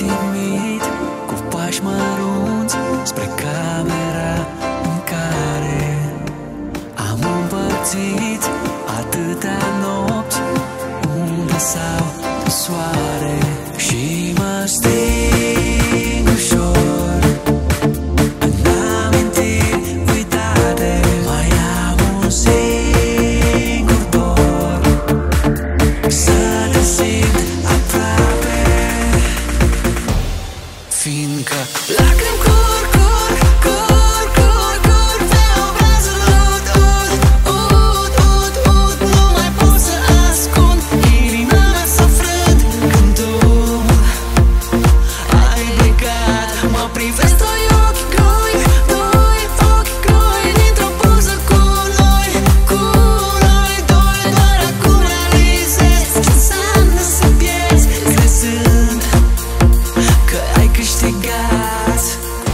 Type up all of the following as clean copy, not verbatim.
trimit cu pași mărunți spre camera în care am împărțit atâtea nopți unde sau de soare și mă sting ușor în amintiri uitate. Mai am un singur dor, să te simt aproape, fiindcă lacrimi curg, curg, curg, curg, curg pe obrazul ud, ud, ud, ud, ud. Nu mai pot să ascund, inima mea s-a frânt când tu ai plecat. Mă privesc doi ochi goi, doi ochi goi dintr-o poză cu noi, cu noi doi. Doar acum realizez ce înseamnă să pierzi crezând că ai câștigat.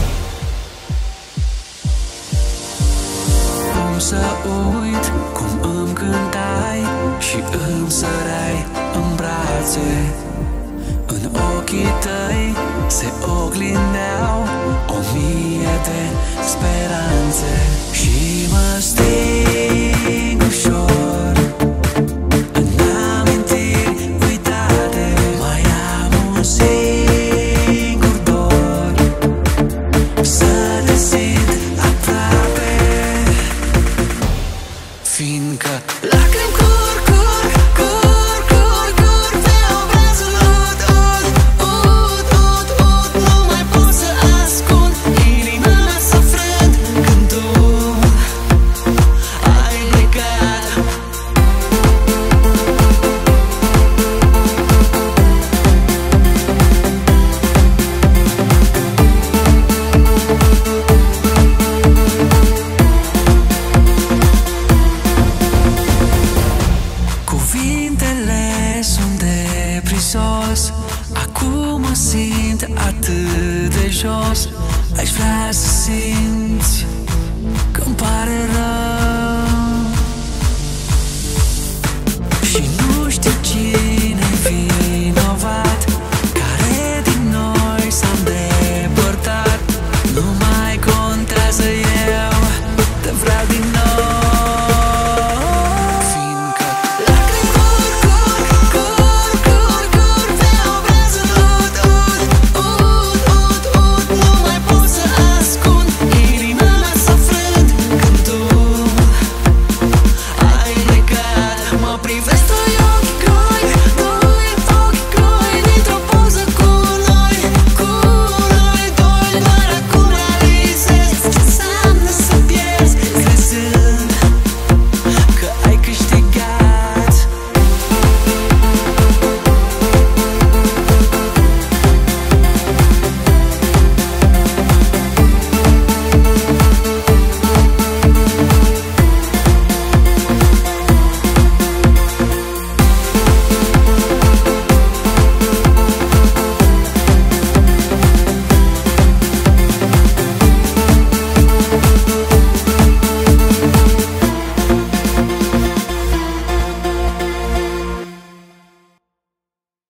Cum să uit cum îmi cântai și îmi săreai în brațe. În ochii tăi se oglindeau 1000 de speranțe și mă sting ușor în amintiri uitate. Mai am un singur dor, să te simt aproape, fiindcă lacrimi curg, curg, curg, curg, curg pe obrazul ud, ud, ud, ud, ud. Nu mai pot să ascund, inima mea s-a frânt când tu ai plecat. Cuvintele sunt de prisos, acum mă simt atât de jos. Aș vrea să simți că-mi pare rău